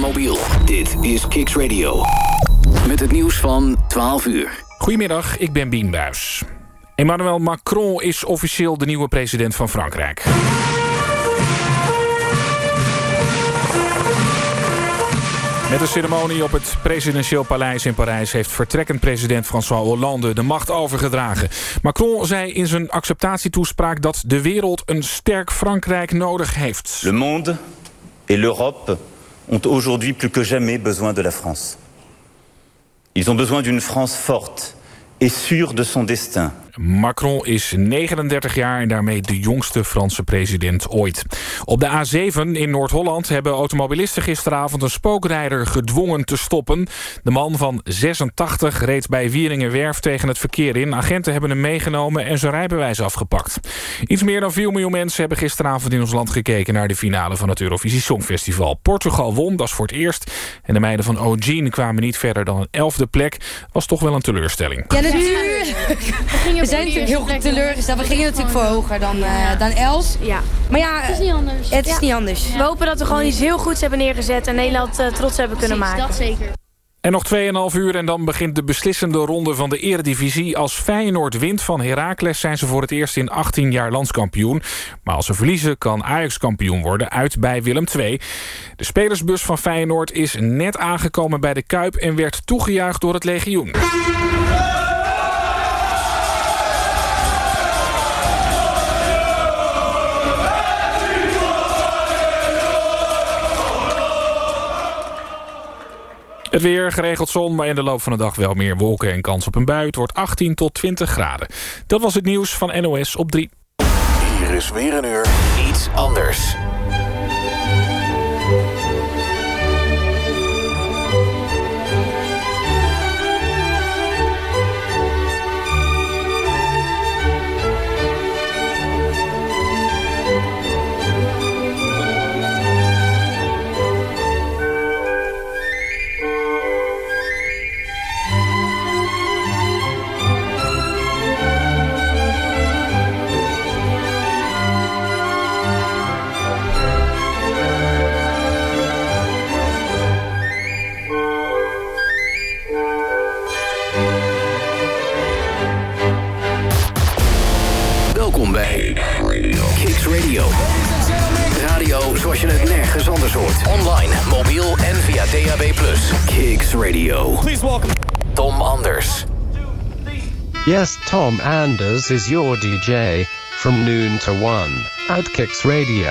mobiel. Dit is Kicks Radio. Met het nieuws van 12 uur. Goedemiddag, ik ben Bien Buijs. Emmanuel Macron is officieel de nieuwe president van Frankrijk. Met een ceremonie op het presidentieel paleis in Parijs heeft vertrekkend president François Hollande de macht overgedragen. Macron zei in zijn acceptatietoespraak dat de wereld een sterk Frankrijk nodig heeft. Le monde et l'Europe ont aujourd'hui plus que jamais besoin de la France. Ils ont besoin d'une France forte et sûre de son destin. Macron is 39 jaar en daarmee de jongste Franse president ooit. Op de A7 in Noord-Holland hebben automobilisten gisteravond een spookrijder gedwongen te stoppen. De man van 86 reed bij Wieringenwerf tegen het verkeer in. Agenten hebben hem meegenomen en zijn rijbewijs afgepakt. Iets meer dan 4 miljoen mensen hebben gisteravond in ons land gekeken naar de finale van het Eurovisie Songfestival. Portugal won, dat is voor het eerst. En de meiden van O'Gene kwamen niet verder dan een 11e plek. Was toch wel een teleurstelling. Ja, natuurlijk. We zijn natuurlijk heel teleurgesteld. We gingen natuurlijk voor hoger dan Els. Ja. Maar ja, het is niet anders. Het is niet anders. We hopen dat we gewoon iets heel goeds hebben neergezet en Nederland trots hebben kunnen maken. Dat zeker. En nog 2,5 uur en dan begint de beslissende ronde van de Eredivisie. Als Feyenoord wint van Heracles zijn ze voor het eerst in 18 jaar landskampioen. Maar als ze verliezen kan Ajax kampioen worden, uit bij Willem II. De spelersbus van Feyenoord is net aangekomen bij de Kuip en werd toegejuicht door het legioen. Het weer, geregeld zon, maar in de loop van de dag wel meer wolken en kans op een bui. Het wordt 18 tot 20 graden. Dat was het nieuws van NOS op 3. Hier is weer een uur iets anders. Welkom bij Kicks Radio. Radio zoals je het nergens anders hoort. Online, mobiel en via DAB+. Kicks Radio. Please welcome Tom Anders. Yes, Tom Anders is your DJ from noon to 1 at Kicks Radio.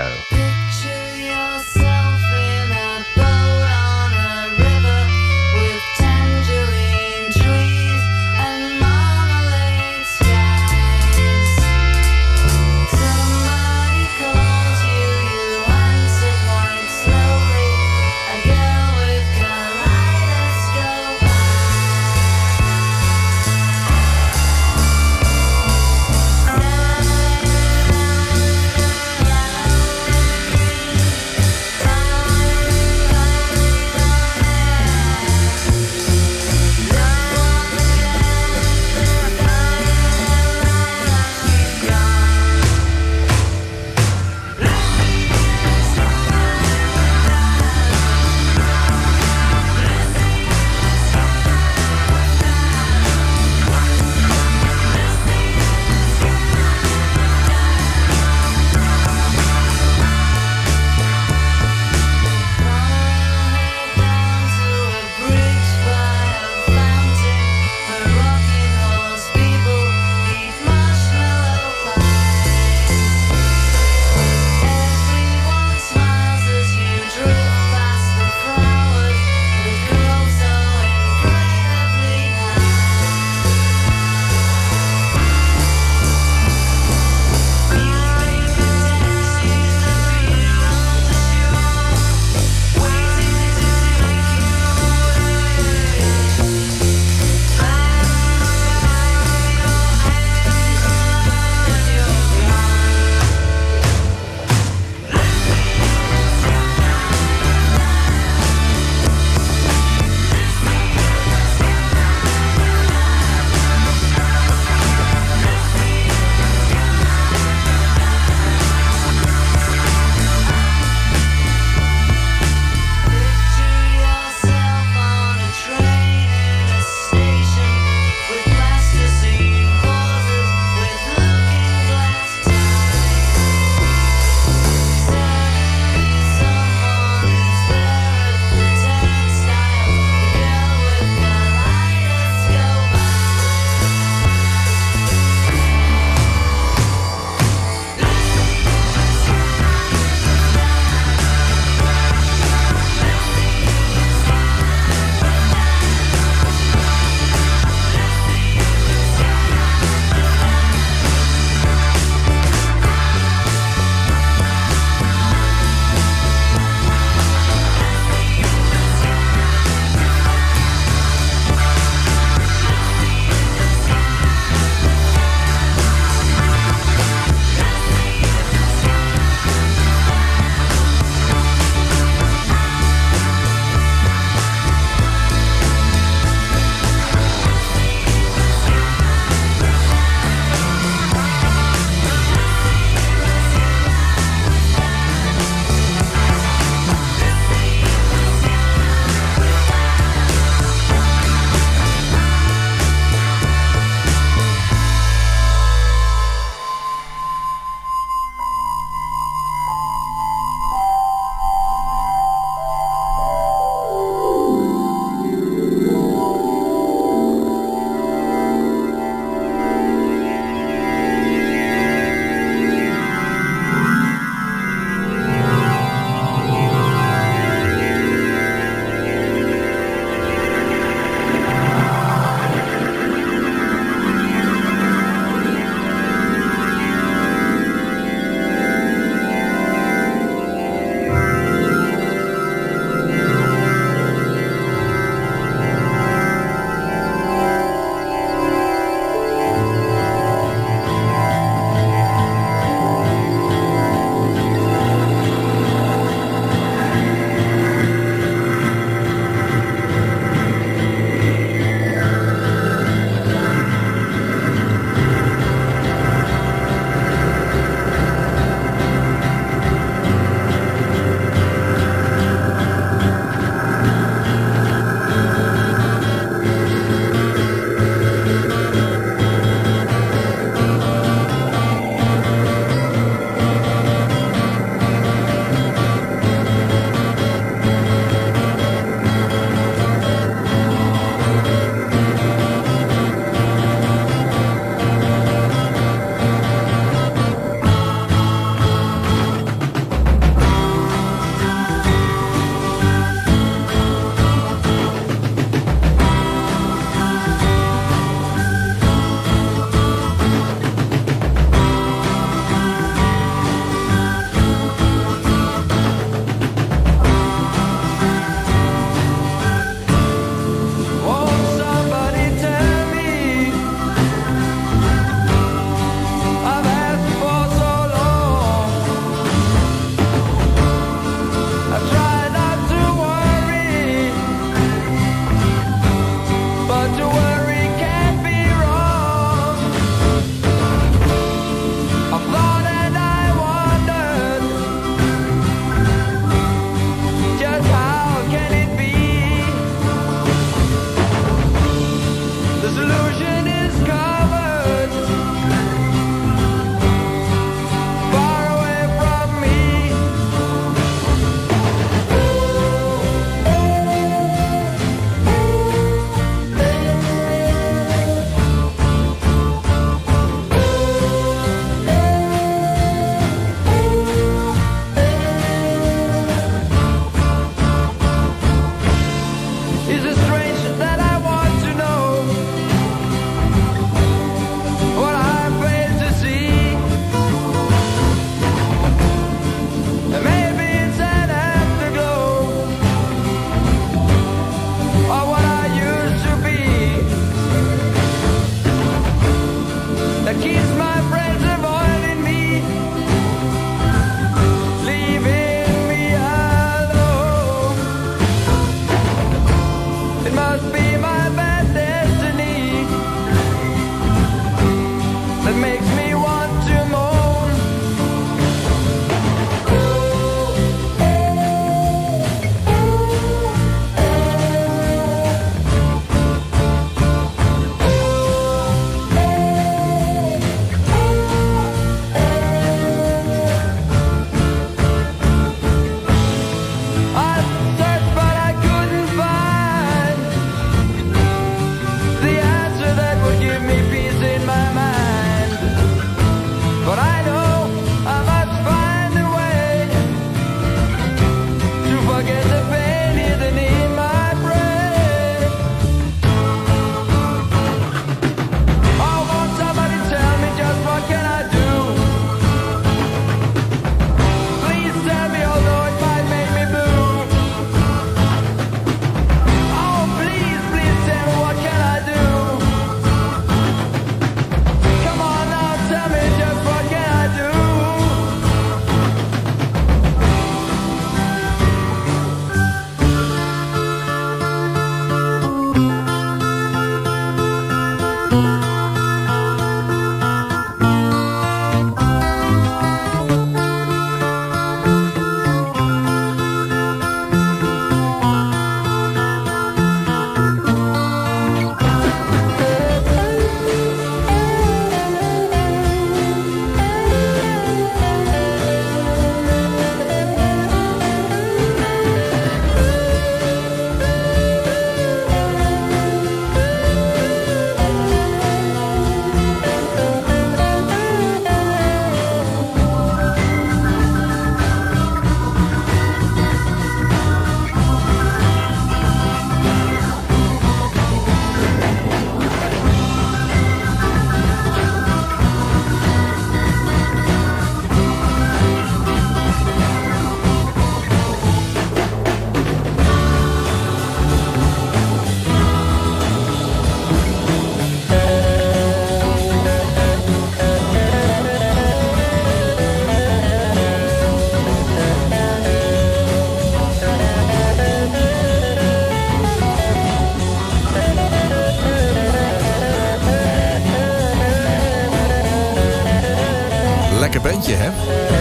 liedje, hè?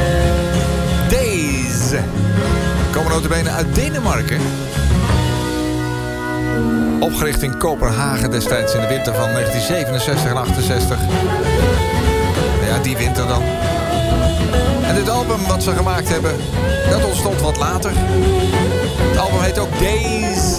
Days. Komen notabene uit Denemarken. Opgericht in Kopenhagen destijds in de winter van 1967 en 68. Ja, die winter dan. En dit album wat ze gemaakt hebben, dat ontstond wat later. Het album heet ook Days.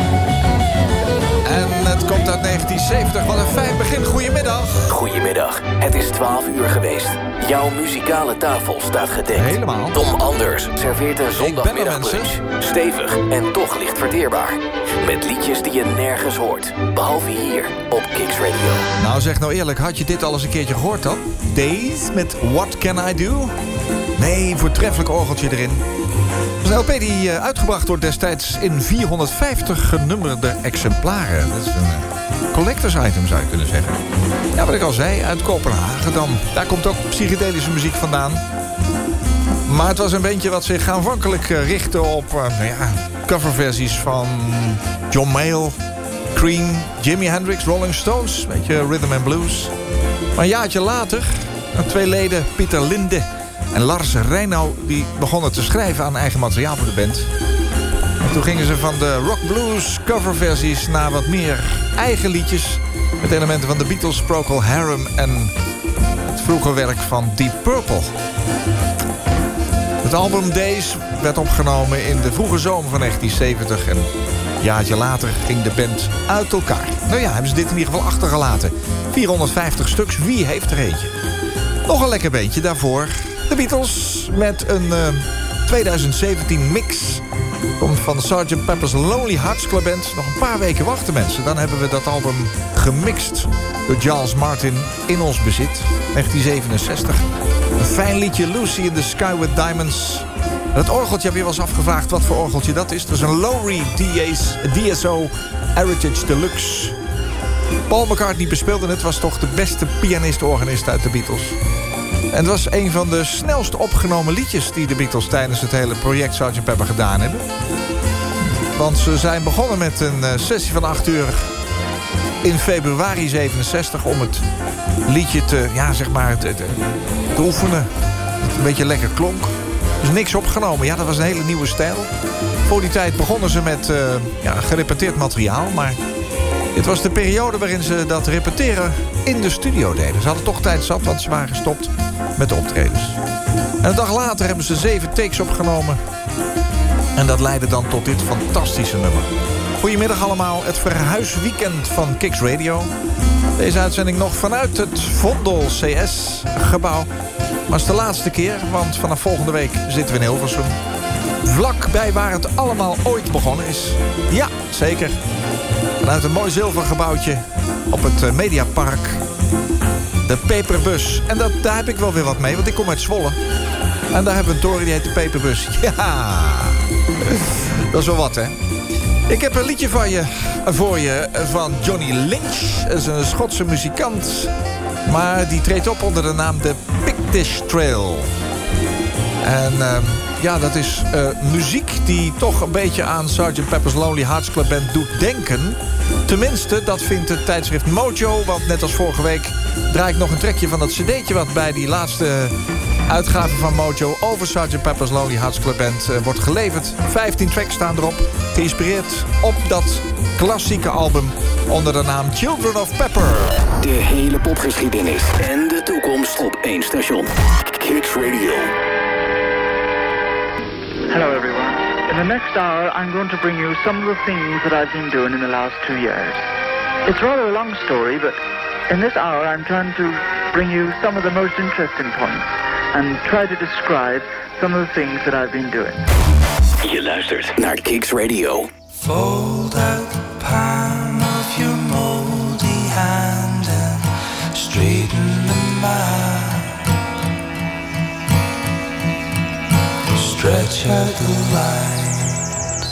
En het komt uit 1970. Wat een fijn begin. Goedemiddag. Goedemiddag. Het is 12 uur geweest. Jouw muzikale tafel staat gedekt. Helemaal. Tom Anders serveert een zondagmiddagbrunch. Stevig en toch licht verteerbaar. Met liedjes die je nergens hoort. Behalve hier op Kicks Radio. Nou, zeg nou eerlijk, had je dit al eens een keertje gehoord dan? Days met What Can I Do? Nee, voortreffelijk orgeltje erin. Dat is een LP die uitgebracht wordt destijds in 450 genummerde exemplaren. Dat is een collectors item, zou je kunnen zeggen. Ja, wat ik al zei, uit Kopenhagen dan. Daar komt ook psychedelische muziek vandaan. Maar het was een bandje wat zich aanvankelijk richtte op coverversies van John Mayall, Cream, Jimi Hendrix, Rolling Stones. Een beetje rhythm and blues. Maar een jaartje later, twee leden, Pieter Linde en Lars Reinau, die begonnen te schrijven aan eigen materiaal voor de band. En toen gingen ze van de rock blues coverversies naar wat meer eigen liedjes met elementen van de Beatles, Procol Harum en het vroege werk van Deep Purple. Het album Days werd opgenomen in de vroege zomer van 1970 en een jaartje later ging de band uit elkaar. Nou ja, hebben ze dit in ieder geval achtergelaten. 450 stuks, wie heeft er eentje? Nog een lekker beentje daarvoor. De Beatles met een 2017 mix. Komt van Sgt. Pepper's Lonely Hearts Club Band. Nog een paar weken wachten, mensen. Dan hebben we dat album gemixt door Giles Martin in ons bezit. 1967. Een fijn liedje, Lucy in the Sky with Diamonds. En het orgeltje heb je wel eens afgevraagd wat voor orgeltje dat is. Dat is een Lowrey DSO Heritage Deluxe. Paul McCartney bespeelde het. Was toch de beste pianist-organist uit de Beatles. En het was een van de snelst opgenomen liedjes die de Beatles tijdens het hele project Sgt. Pepper gedaan hebben. Want ze zijn begonnen met een sessie van 8 uur in februari 67 om het liedje te oefenen. Een beetje lekker klonk. Dus niks opgenomen. Ja, dat was een hele nieuwe stijl. Voor die tijd begonnen ze met gerepeteerd materiaal, maar dit was de periode waarin ze dat repeteren in de studio deden. Ze hadden toch tijd zat, want ze waren gestopt met de optredens. En een dag later hebben ze 7 takes opgenomen. En dat leidde dan tot dit fantastische nummer. Goedemiddag allemaal, het verhuisweekend van Kicks Radio. Deze uitzending nog vanuit het Vondel CS-gebouw. Maar het is de laatste keer, want vanaf volgende week zitten we in Hilversum. Vlakbij waar het allemaal ooit begonnen is. Ja, zeker. Vanuit een mooi zilvergebouwtje op het Mediapark. De Peperbus. En daar heb ik wel weer wat mee, want ik kom uit Zwolle. En daar hebben we een toren die heet de Peperbus. Ja, dat is wel wat, hè. Ik heb een liedje voor je van Johnny Lynch. Dat is een Schotse muzikant. Maar die treedt op onder de naam de Pictish Trail. En dat is muziek die toch een beetje aan Sgt. Pepper's Lonely Hearts Club Band doet denken. Tenminste, dat vindt het tijdschrift Mojo. Want net als vorige week draai ik nog een trekje van dat cd'tje wat bij die laatste uitgave van Mojo over Sgt. Pepper's Lonely Hearts Club Band wordt geleverd. 15 tracks staan erop, geïnspireerd op dat klassieke album onder de naam Children of Pepper. De hele popgeschiedenis en de toekomst op één station. Kicks Radio. Hello everyone. In the next hour I'm going to bring you some of the things that I've been doing in the last 2 years. It's rather a long story, but in this hour I'm trying to bring you some of the most interesting points and try to describe some of the things that I've been doing. Je luistert naar Kicks Radio. Fold out the palm of your moldy hand and straighten the mind. Stretch out the lines.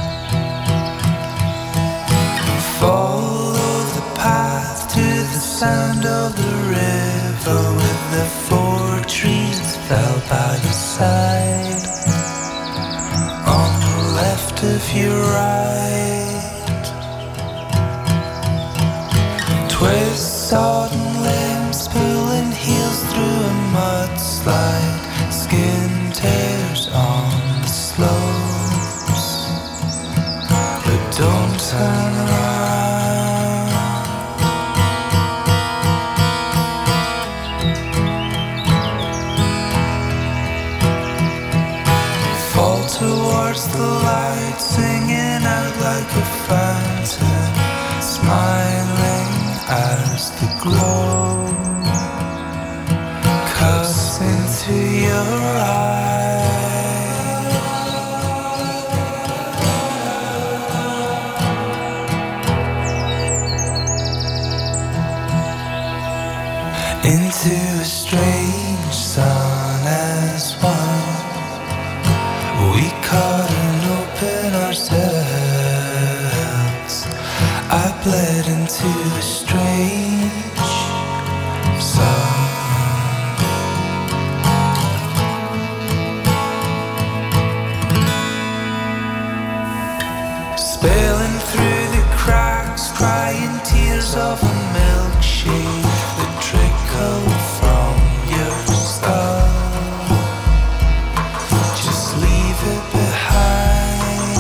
Follow the path to the sound of the river with the 4 trees fell by the side. On the left of your right, twist sodden limbs, pulling heels through a mudslide. turn around. Fall towards the light, singing out like a fountain, smiling as the glow cuts into your eyes. Into a strange sun as one, we caught and opened ourselves. I bled into a strange sun. Spilling through the cracks, crying tears of a milkshake that trickle from your skull. Just leave it behind.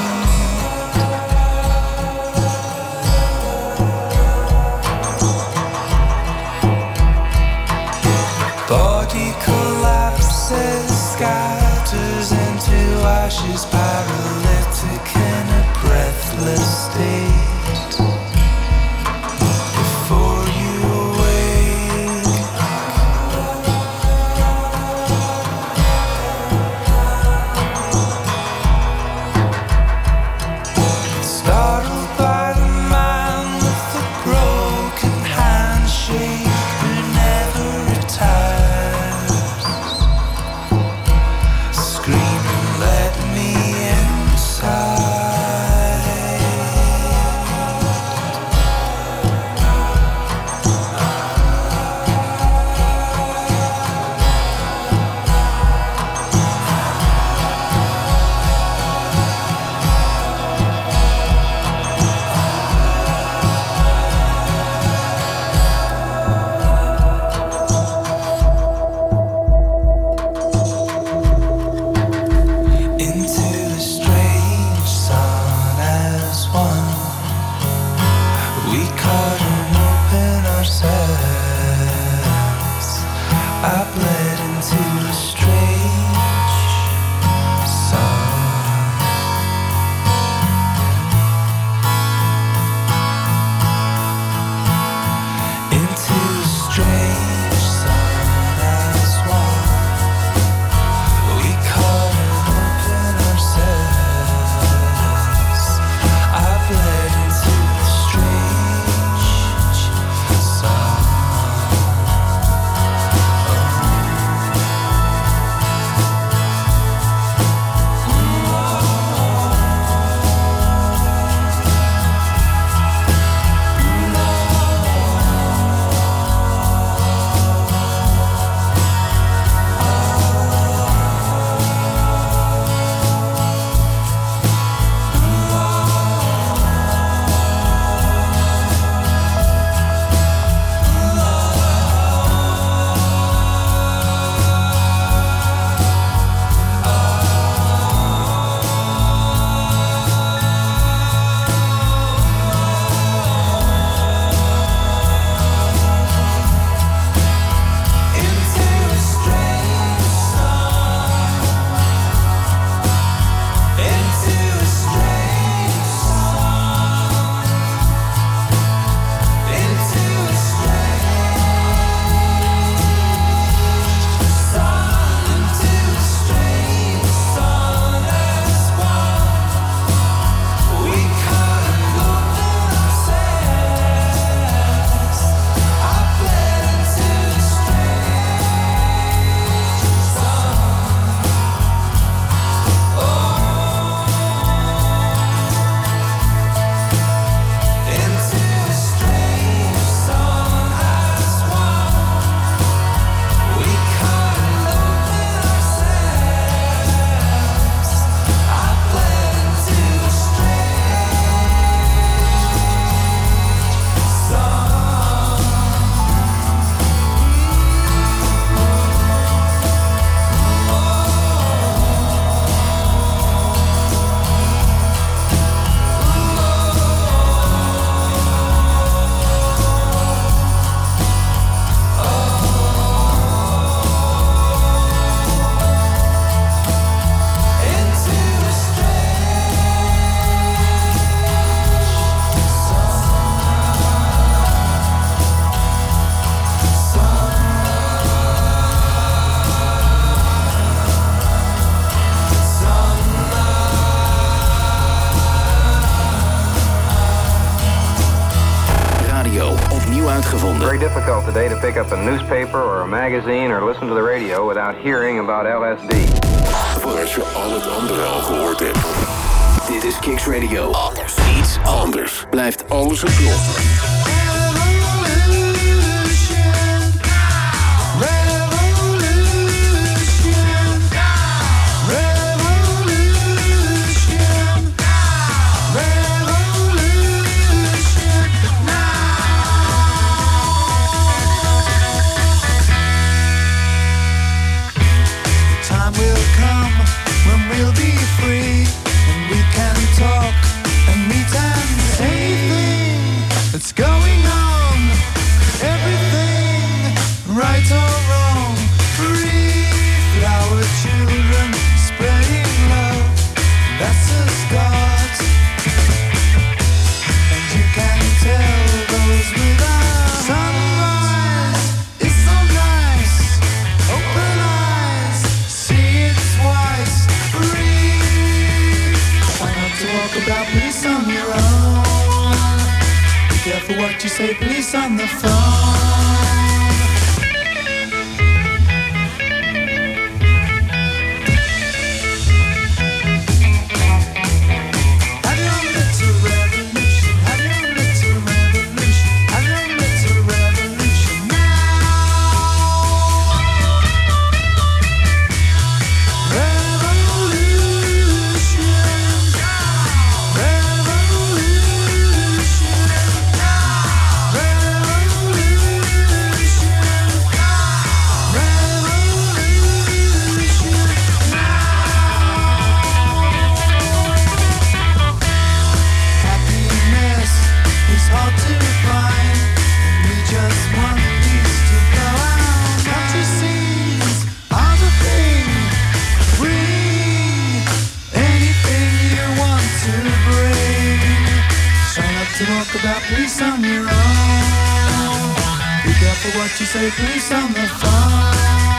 Body collapses, scatters into ashes, paralytic in a breathless state. Before you uitgevonden. Very difficult today to pick up a newspaper or a magazine or listen to the radio without hearing about LSD. Voor als je al het andere al gehoord hebt. Dit is Kicks Radio. Anders. Iets anders. Blijft alles een klop. What you say, please, on the phone. What you say, please, on the phone.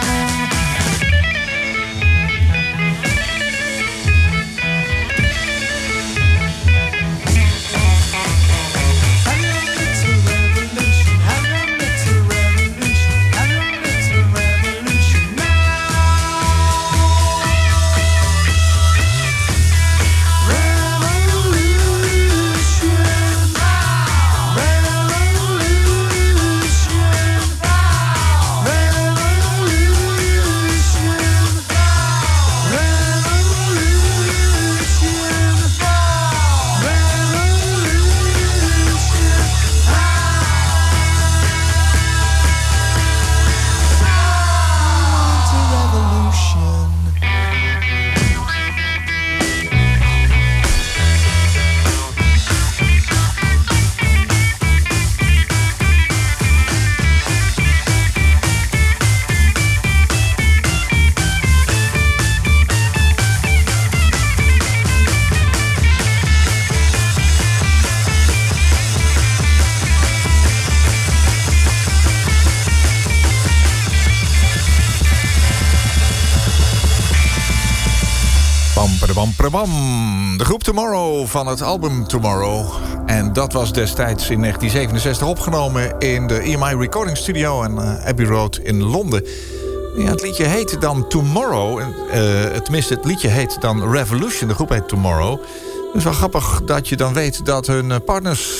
De groep Tomorrow van het album Tomorrow. En dat was destijds in 1967 opgenomen in de EMI Recording Studio aan Abbey Road in Londen. Ja, het liedje heet dan Tomorrow. Tenminste, het liedje heet dan Revolution. De groep heet Tomorrow. Het is wel grappig dat je dan weet dat hun partners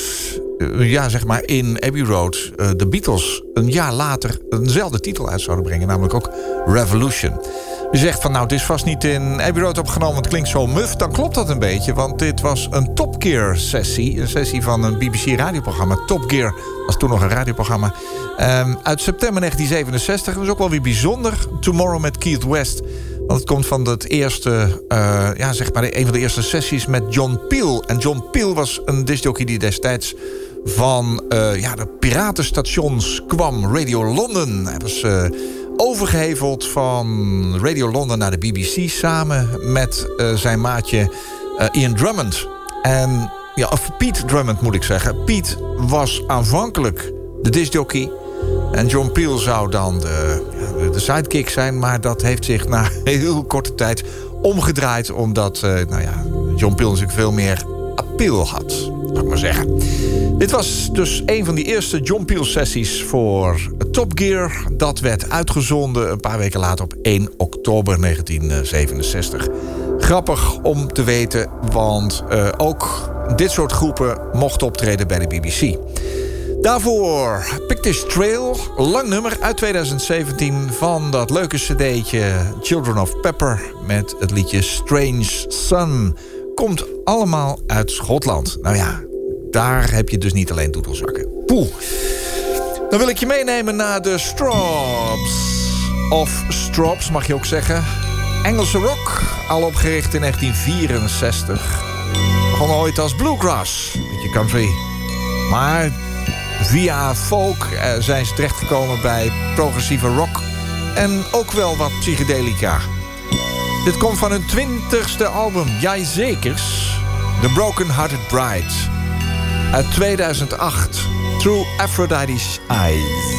zeg maar in Abbey Road, de Beatles, een jaar later eenzelfde titel uit zouden brengen. Namelijk ook Revolution. Je zegt van nou, het is vast niet in Abbey Road opgenomen, want het klinkt zo muf. Dan klopt dat een beetje, want dit was een Top Gear sessie. Een sessie van een BBC radioprogramma. Top Gear was toen nog een radioprogramma. Uit september 1967. Dat is ook wel weer bijzonder. Tomorrow met Keith West. Want het komt van het eerste, zeg maar een van de eerste sessies met John Peel. En John Peel was een discjockey die destijds van de piratenstations kwam. Radio London. Hij was overgeheveld van Radio London naar de BBC samen met zijn maatje Ian Drummond. Of Pete Drummond moet ik zeggen. Pete was aanvankelijk de discjockey en John Peel zou dan de sidekick zijn, maar dat heeft zich na heel korte tijd omgedraaid, omdat John Peel natuurlijk veel meer Peel had, zou ik maar zeggen. Dit was dus een van die eerste John Peel sessies voor Top Gear. Dat werd uitgezonden een paar weken later op 1 oktober 1967. Grappig om te weten, want ook dit soort groepen mochten optreden bij de BBC. Daarvoor Pictish Trail, lang nummer uit 2017... van dat leuke cd'tje Children of Pepper... met het liedje Strange Sun. Komt allemaal uit Schotland. Nou ja, daar heb je dus niet alleen doedelzakken. Poeh. Dan wil ik je meenemen naar de Strawbs. Of Strawbs, mag je ook zeggen. Engelse rock, al opgericht in 1964. Begon ooit als bluegrass, beetje country. Maar via folk zijn ze terechtgekomen bij progressieve rock... en ook wel wat psychedelica. Dit komt van hun 20ste album, jijzekers. The Broken Hearted Bride. Uit 2008, Through Aphrodite's Eyes.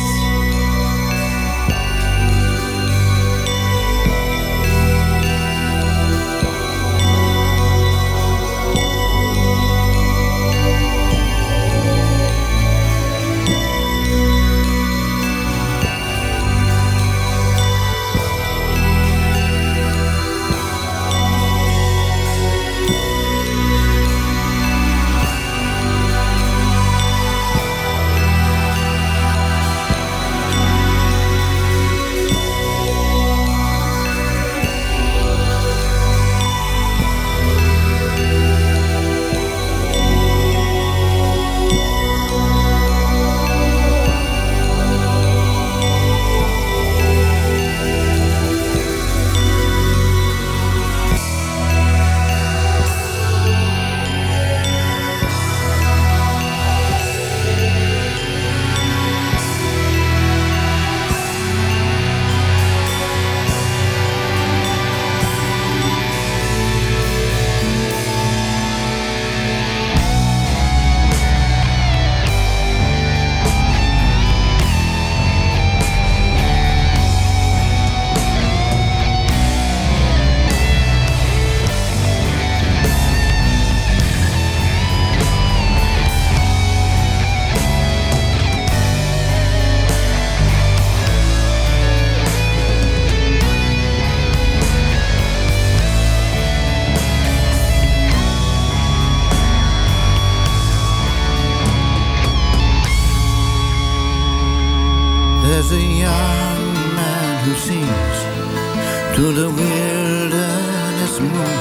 There's a young man who sings to the wilderness moon,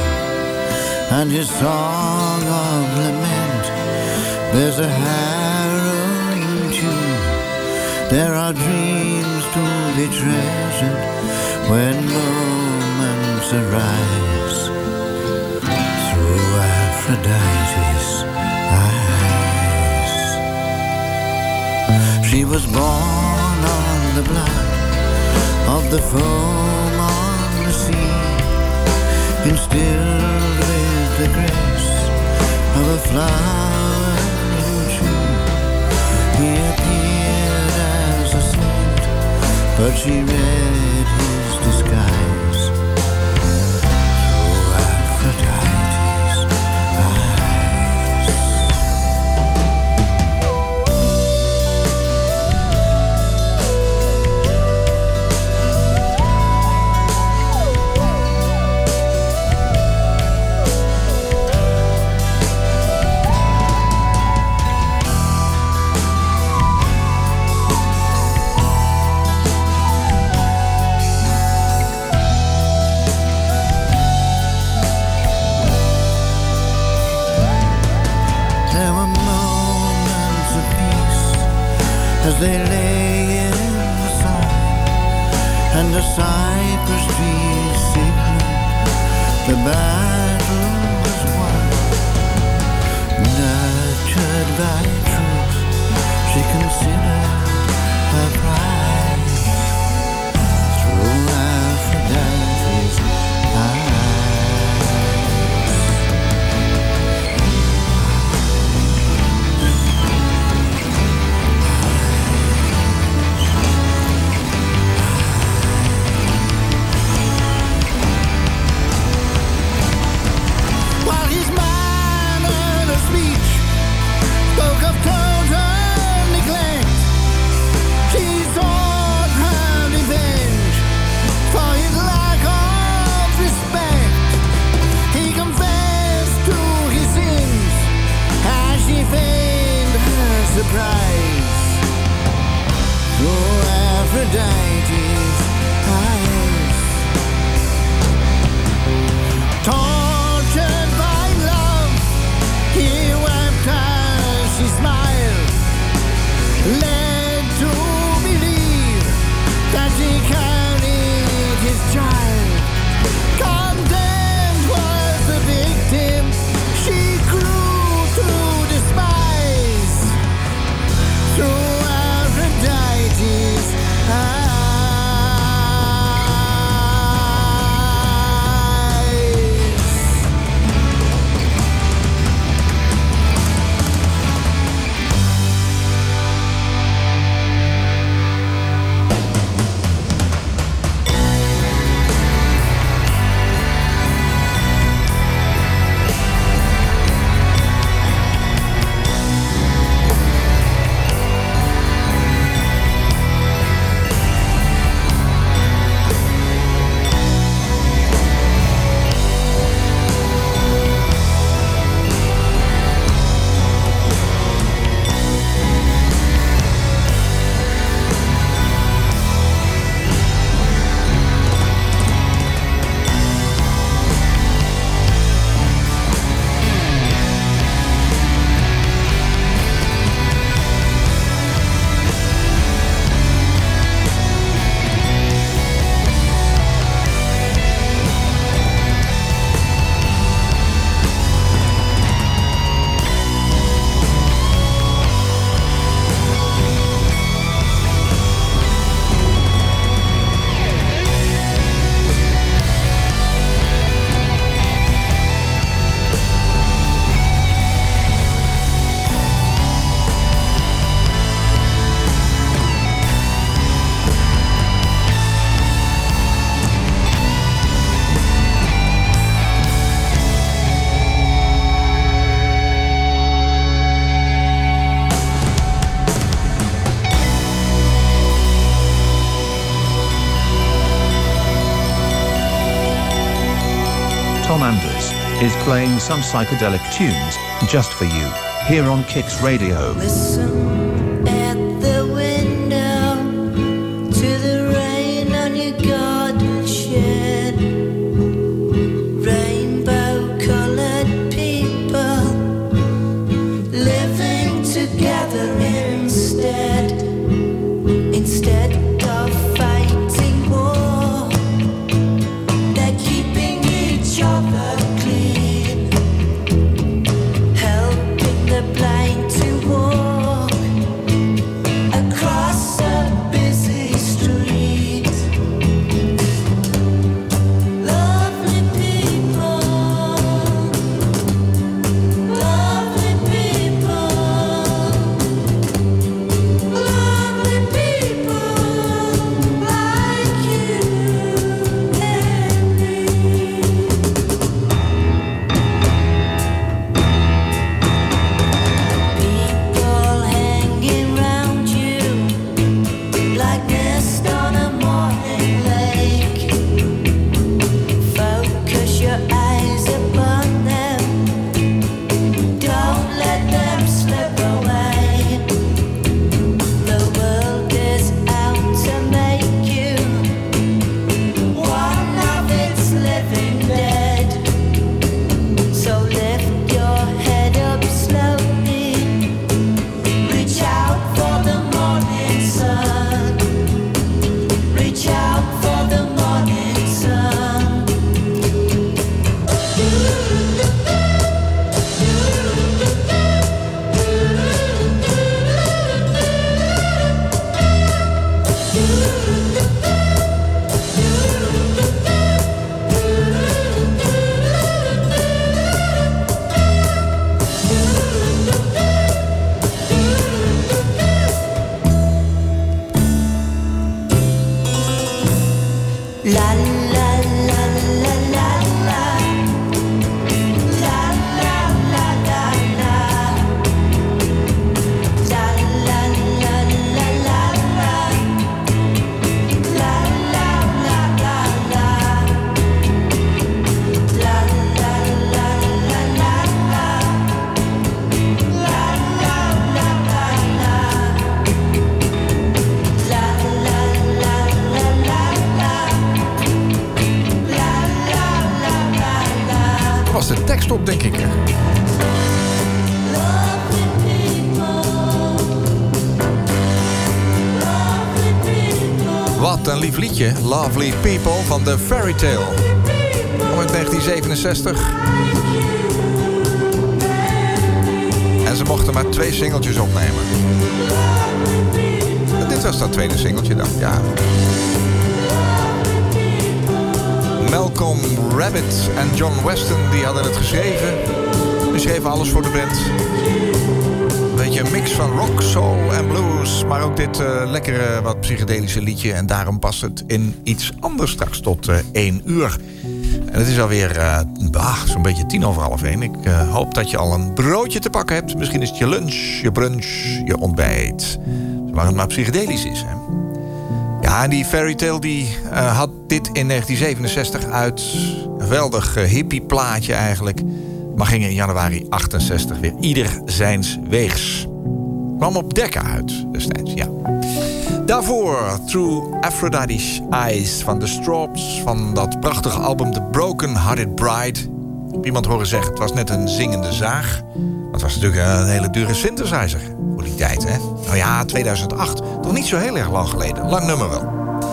and his song of lament bears a harrowing tune. There are dreams to be treasured when moments arise through Aphrodite's eyes. She was born on the blood of the foam on the sea, instilled with the grace of a flowering tree. He appeared as a saint, but she read his disguise through Aphrodite's eyes. As they lay in the sun, and the cypress trees signaled the battle was won. Nurtured by truth, she considered her pride through Aphrodite's eyes. While his mind and her speech of total neglect. He sought her revenge for his lack of respect. He confessed to his sins as she feigned her surprise through Aphrodite's eyes. Tortured by love, he wept as she smiled, led to believe that she carried his child. Condemned was the victim she grew to despise through Aphrodite's eyes. Tom Anders is playing some psychedelic tunes just for you here on Kicks Radio. Listen at the window to the rain on your garden shed. Rainbow-colored people living together instead of fighting war. They're keeping each other clean, helping the blind to walk. had een lief liedje, Lovely People, van The Fairy Tale. Kwam uit 1967. En ze mochten maar 2 singeltjes opnemen. En dit was dat tweede singeltje dan, ja. Malcolm Rabbit en John Weston, die hadden het geschreven. Die schreven alles voor de band. Een beetje een mix van rock, soul en blues. Maar ook dit lekkere, wat psychedelische liedje. En daarom past het in iets anders straks tot 1 uur. En het is alweer zo'n beetje 1:10. Ik hoop dat je al een broodje te pakken hebt. Misschien is het je lunch, je brunch, je ontbijt. Zolang het maar psychedelisch is, hè. Ja, en die Fairy Tale die had dit in 1967 uit. Een geweldig hippie plaatje eigenlijk. Maar ging in januari 68 weer ieder zijns weegs. Kwam op Decca uit destijds, ja. Daarvoor Through Aphrodite's Eyes van The Strawbs. Van dat prachtige album The Broken Hearted Bride. Ik heb iemand horen zeggen, het was net een zingende zaag. Dat was natuurlijk een hele dure synthesizer voor die tijd, hè. Nou ja, 2008. Toch niet zo heel erg lang geleden. Lang nummer wel.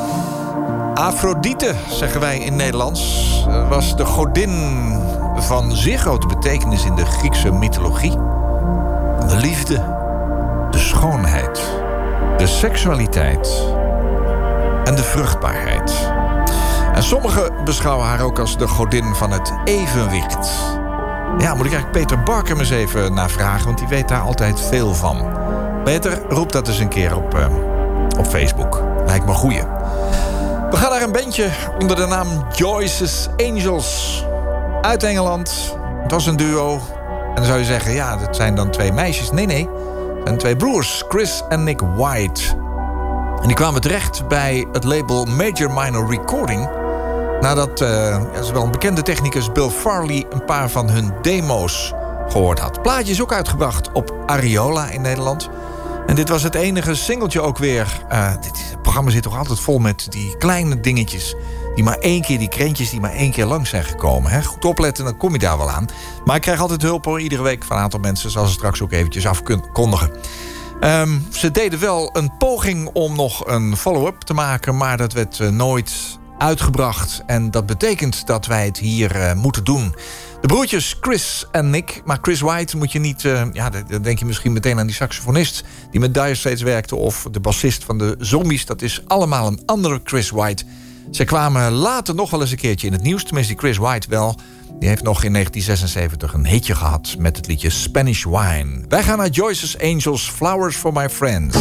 Aphrodite, zeggen wij in Nederlands, was de godin van zeer grote betekenis in de Griekse mythologie. De liefde, de schoonheid, de seksualiteit en de vruchtbaarheid. En sommigen beschouwen haar ook als de godin van het evenwicht. Ja, moet ik eigenlijk Peter Barker eens even naar vragen, want die weet daar altijd veel van. Peter, roep dat eens een keer op Facebook. Lijkt me een goeie. We gaan naar een bandje onder de naam Joyce's Angels. Uit Engeland. Het was een duo. En dan zou je zeggen, ja, dat zijn dan 2 meisjes. Nee. Het zijn 2 broers, Chris en Nick White. En die kwamen terecht bij het label Major Minor Recording. Nadat zowel een bekende technicus Bill Farley een paar van hun demo's gehoord had. Het plaatje is ook uitgebracht op Ariola in Nederland. En dit was het enige singeltje ook weer. Het programma zit toch altijd vol met die kleine dingetjes. Die maar 1 keer, die krentjes die maar 1 keer langs zijn gekomen. Hè? Goed opletten, dan kom je daar wel aan. Maar ik krijg altijd hulp hoor, iedere week van een aantal mensen. Zal ze straks ook eventjes afkondigen. Ze deden wel een poging om nog een follow-up te maken. Maar dat werd nooit uitgebracht. En dat betekent dat wij het hier moeten doen. De broertjes Chris en Nick. Maar Chris White moet je niet... dan denk je misschien meteen aan die saxofonist die met Dire Straits werkte. Of de bassist van de Zombies. Dat is allemaal een andere Chris White. Ze kwamen later nog wel eens een keertje in het nieuws. Tenminste, Chris White wel. Die heeft nog in 1976 een hitje gehad met het liedje Spanish Wine. Wij gaan naar Joyce's Angels, Flowers for My Friends.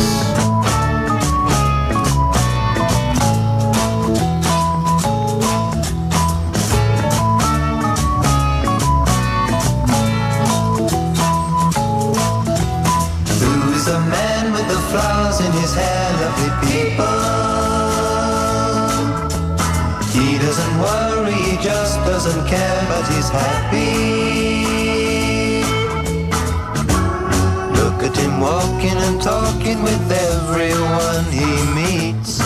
Doesn't care, but he's happy. Look at him walking and talking with everyone he meets.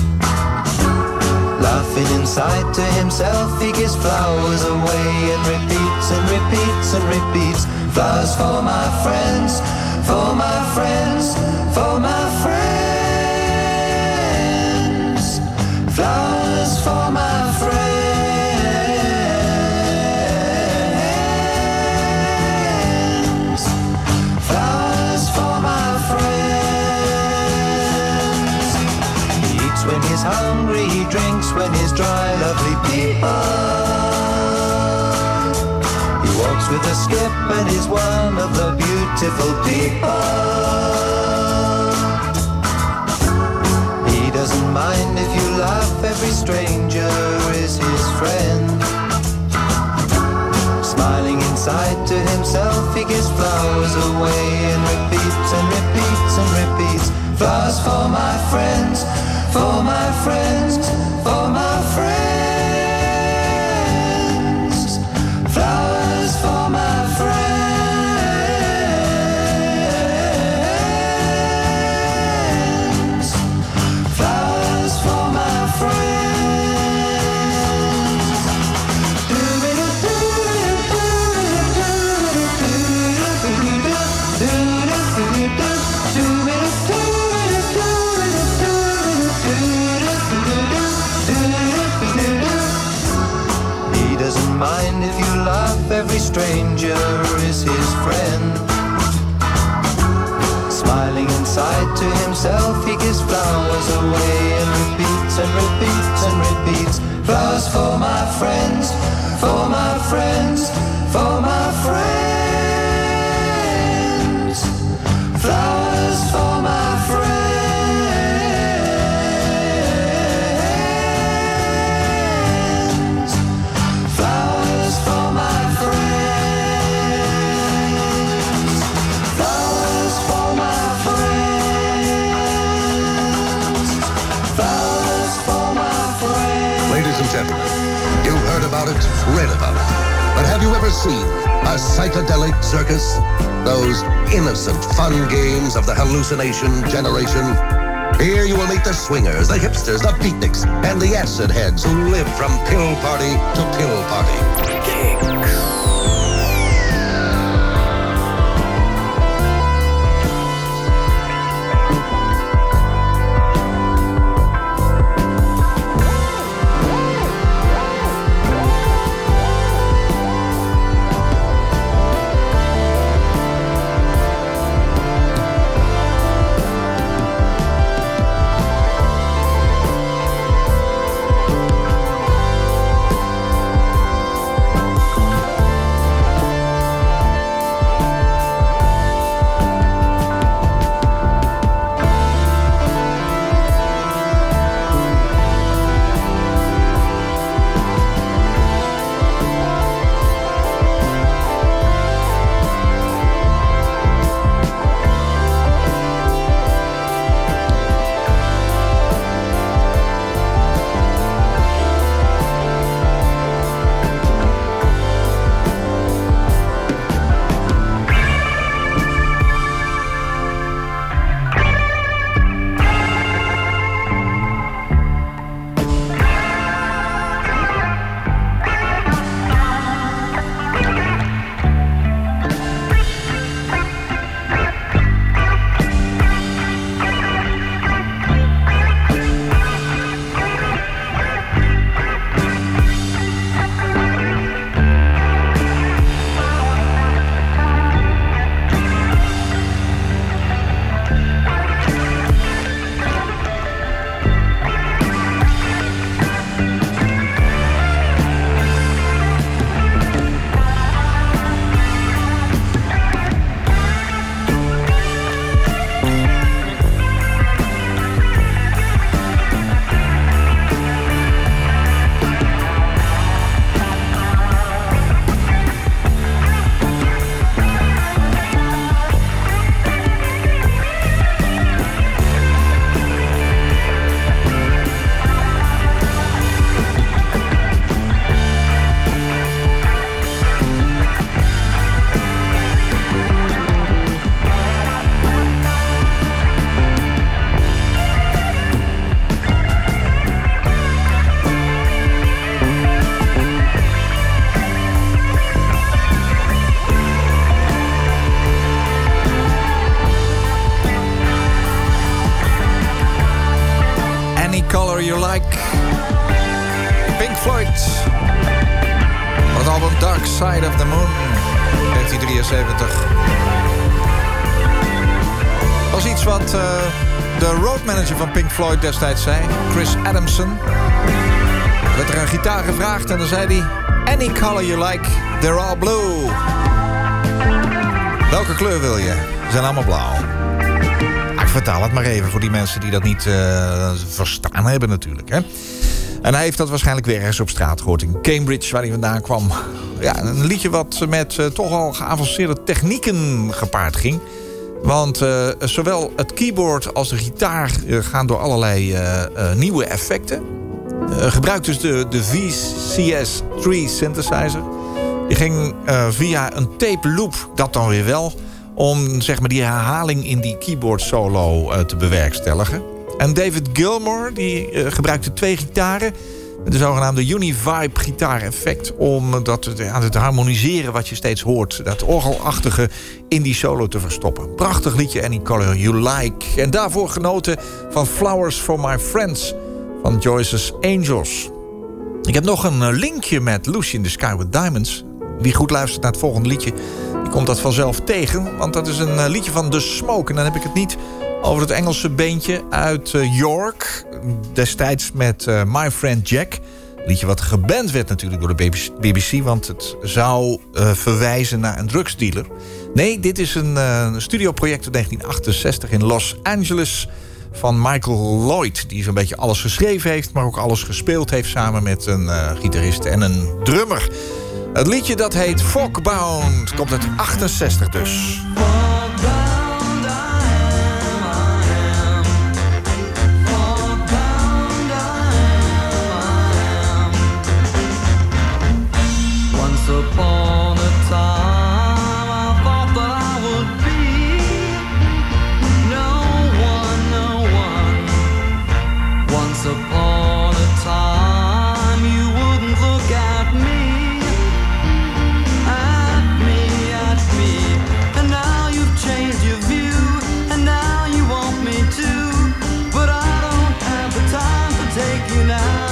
Laughing inside to himself, he gives flowers away and repeats and repeats and repeats. Flowers for my friends, for my friends, for my friends. Flowers for my friends. When he's hungry, he drinks. When he's dry, lovely people. He walks with a skip and he's one of the beautiful people. He doesn't mind if you laugh, every stranger is his friend. Smiling inside to himself, he gives flowers away and repeats and repeats and repeats. Flowers for my friends, for my friends, for my friends. Flowers for my friends. Flowers for my friends. laugh, every stranger is his friend. Smiling inside to himself, he gives flowers away and repeats and repeats and repeats. Flowers for my friends, for my friends, for my friends. Flowers for my friends. Flowers for my friends. Flowers for my friends. Flowers for my friends. Ladies and gentlemen, you've heard about it, read about it. But have you ever seen a psychedelic circus? Those innocent, fun games of the hallucination generation? Here you will meet the swingers, the hipsters, the beatniks, and the acid heads who live from pill party to pill party. Color You Like. Pink Floyd. Het album Dark Side of the Moon. 1973. Dat was iets wat de roadmanager van Pink Floyd destijds zei. Chris Adamson. Er werd er een gitaar gevraagd en dan zei hij... Any color you like, they're all blue. Welke kleur wil je? Ze zijn allemaal blauw. Ik vertaal het maar even voor die mensen die dat niet verstaan hebben natuurlijk. Hè? En hij heeft dat waarschijnlijk weer ergens op straat gehoord in Cambridge, waar hij vandaan kwam. Ja, een liedje wat met toch al geavanceerde technieken gepaard ging. Want zowel het keyboard als de gitaar gaan door allerlei nieuwe effecten. Gebruikt dus de VCS-3 synthesizer. Die ging via een tape loop, dat dan weer wel... om zeg maar die herhaling in die keyboard solo te bewerkstelligen. En David Gilmour die gebruikte 2 gitaren... de zogenaamde Univibe gitaareffect... om dat te harmoniseren wat je steeds hoort. Dat orgelachtige in die solo te verstoppen. Prachtig liedje, Any Color You Like. En daarvoor genoten van Flowers for My Friends... van Joyce's Angels. Ik heb nog een linkje met Lucy in the Sky with Diamonds. Wie goed luistert naar het volgende liedje, die komt dat vanzelf tegen. Want dat is een liedje van The Smoke. En dan heb ik het niet over het Engelse beentje uit York. Destijds met My Friend Jack. Een liedje wat geband werd natuurlijk door de BBC... want het zou verwijzen naar een drugsdealer. Nee, dit is een studioproject uit 1968 in Los Angeles... van Michael Lloyd, die zo'n beetje alles geschreven heeft... maar ook alles gespeeld heeft samen met een gitarist en een drummer. Het liedje dat heet Fogbound, komt uit 68 dus. Upon a time I thought that I would be no one. Once upon a time you wouldn't look at me, and now you've changed your view, and now you want me to, but I don't have the time to take you now.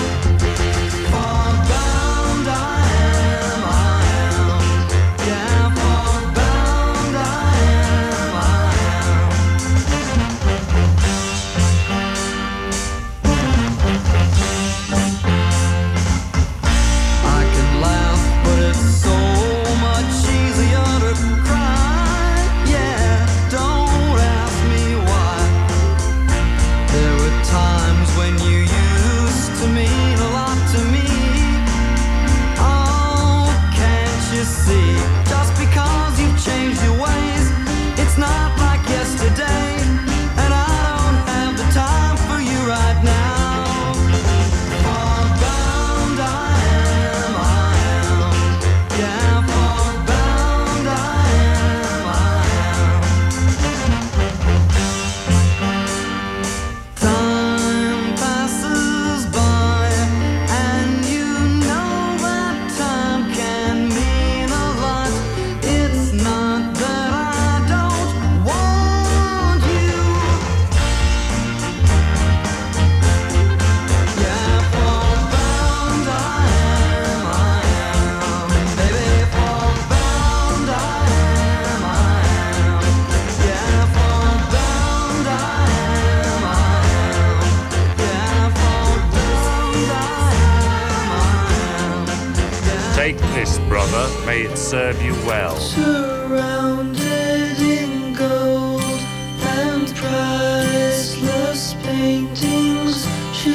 May it serve you well. Surrounded in gold and priceless paintings she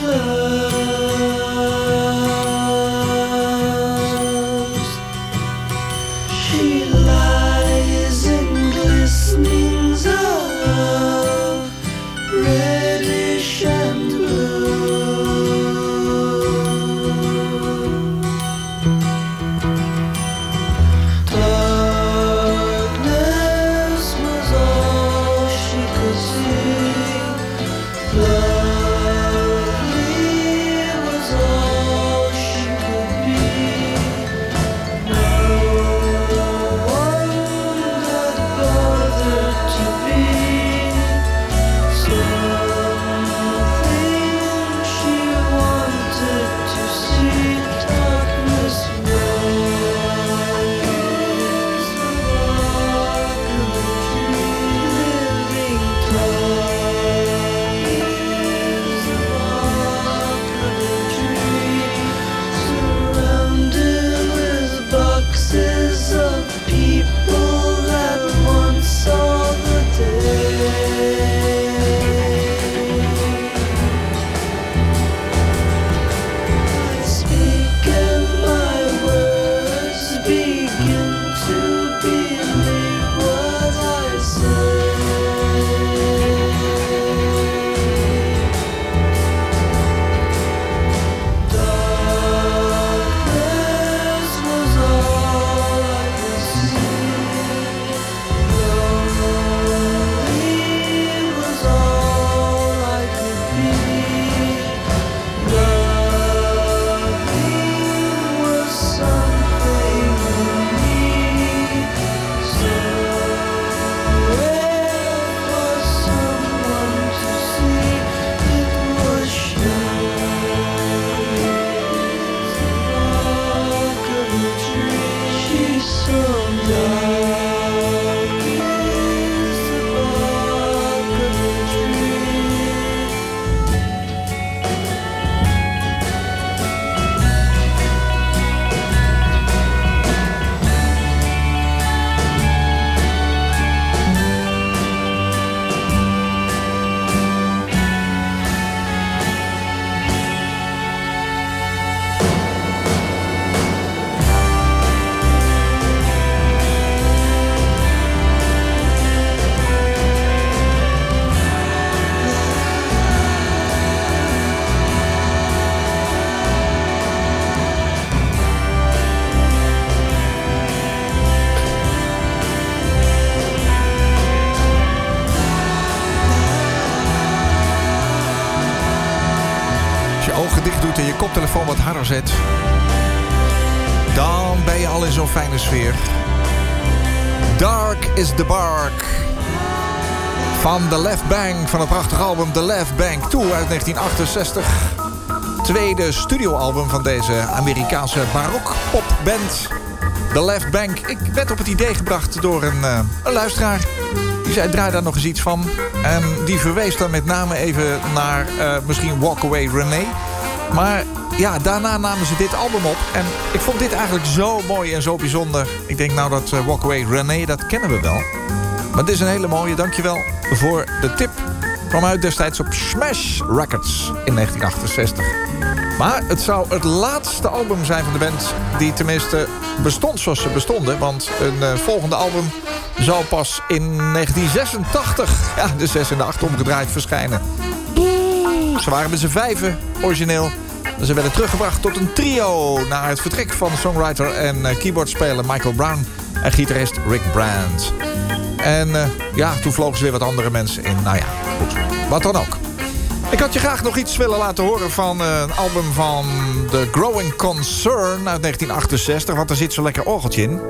loves. She lies in glistenings of reddish and blue. To be ogen dicht doet en je koptelefoon wat harder zet, dan ben je al in zo'n fijne sfeer. Dark is the Bark. Van The Left Bank, van het prachtige album The Left Bank 2 uit 1968. Tweede studioalbum van deze Amerikaanse barok-popband The Left Bank. Ik werd op het idee gebracht door een luisteraar. Die zei, draai daar nog eens iets van. En die verwees dan met name even naar misschien Walk Away Renee. Maar ja, daarna namen ze dit album op. En ik vond dit eigenlijk zo mooi en zo bijzonder. Ik denk nou dat Walk Away Renee, dat kennen we wel. Maar dit is een hele mooie, dankjewel voor de tip. Kwam uit destijds op Smash Records in 1968. Maar het zou het laatste album zijn van de band die tenminste bestond zoals ze bestonden. Want een volgende album zou pas in 1986, ja, de 6 en de 8 omgedraaid, verschijnen. Ze waren met z'n vijven origineel. En ze werden teruggebracht tot een trio na het vertrek van songwriter en keyboardspeler Michael Brown en gitarist Rick Brand. En ja, toen vlogen ze weer wat andere mensen in. Nou ja, goed. Wat dan ook. Ik had je graag nog iets willen laten horen van een album van The Growing Concern uit 1968. Want er zit zo'n lekker orgeltje in.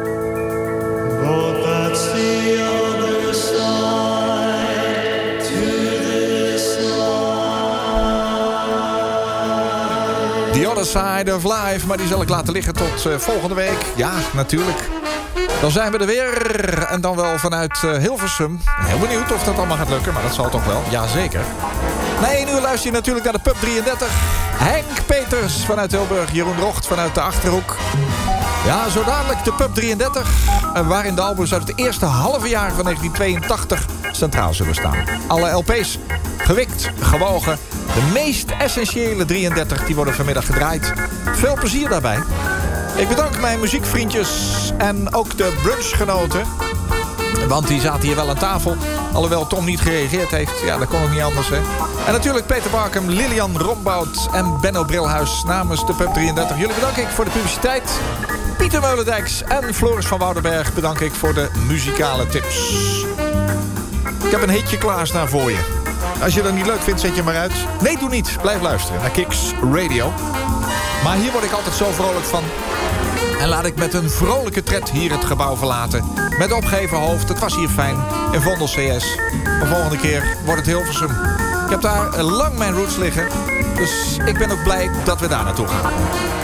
The Other Side of Life, maar die zal ik laten liggen tot volgende week. Ja, natuurlijk. Dan zijn we er weer. En dan wel vanuit Hilversum. Heel benieuwd of dat allemaal gaat lukken, maar dat zal toch wel. Jazeker. Na 1 uur luister je natuurlijk naar de Pub 33. Henk Peters vanuit Tilburg. Jeroen Rocht vanuit de Achterhoek. Ja, zo dadelijk de Pub 33. Waarin de albums uit het eerste halve jaar van 1982 centraal zullen staan. Alle LP's gewikt, gewogen. De meest essentiële 33 die worden vanmiddag gedraaid. Veel plezier daarbij. Ik bedank mijn muziekvriendjes en ook de brunchgenoten. Want die zaten hier wel aan tafel. Alhoewel Tom niet gereageerd heeft. Ja, dat kon ook niet anders, hè. En natuurlijk Peter Barkum, Lilian Rombout en Benno Brilhuis namens de Pub 33. Jullie bedank ik voor de publiciteit. Pieter Meulendijks en Floris van Woudenberg bedank ik voor de muzikale tips. Ik heb een hitje klaarstaan voor je. Als je dat niet leuk vindt, zet je maar uit. Nee, doe niet. Blijf luisteren naar Kicks Radio. Maar hier word ik altijd zo vrolijk van. En laat ik met een vrolijke tred hier het gebouw verlaten. Met opgeheven hoofd. Het was hier fijn. In Vondel CS. De volgende keer wordt het Hilversum. Ik heb daar lang mijn roots liggen. Dus ik ben ook blij dat we daar naartoe gaan.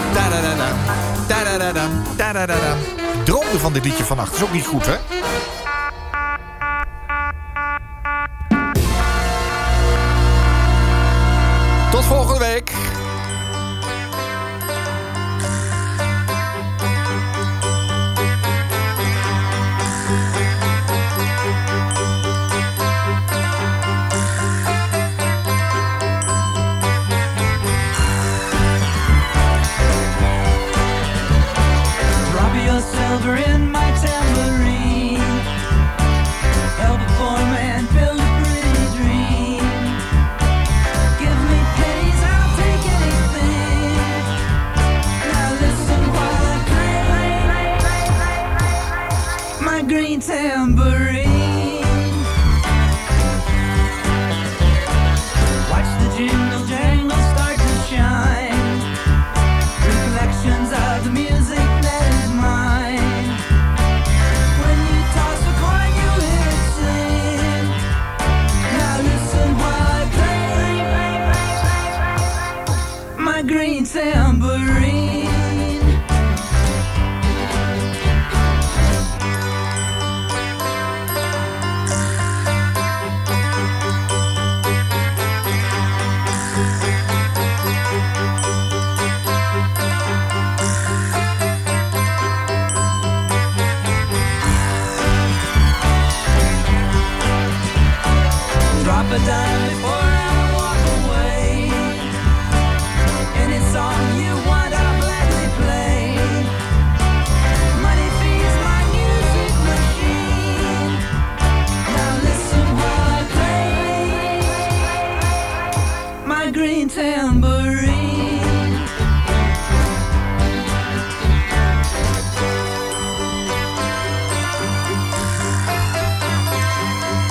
Ik droomde van dit liedje vannacht. Dat is ook niet goed, hè? Tot volgende week. Silver in my tambourine. Help a poor man build a pretty dream. Give me pennies, I'll take anything. Now listen while I play my green tambourine. Watch the jingle jangle start to shine. Reflections of the music that is mine. When you toss a coin, you hear it sing. Now listen while I play my green tambourine. Drop a dime before I walk away. Any song you want, I'll gladly play. Money feeds my music machine. Now listen while I play my green tail.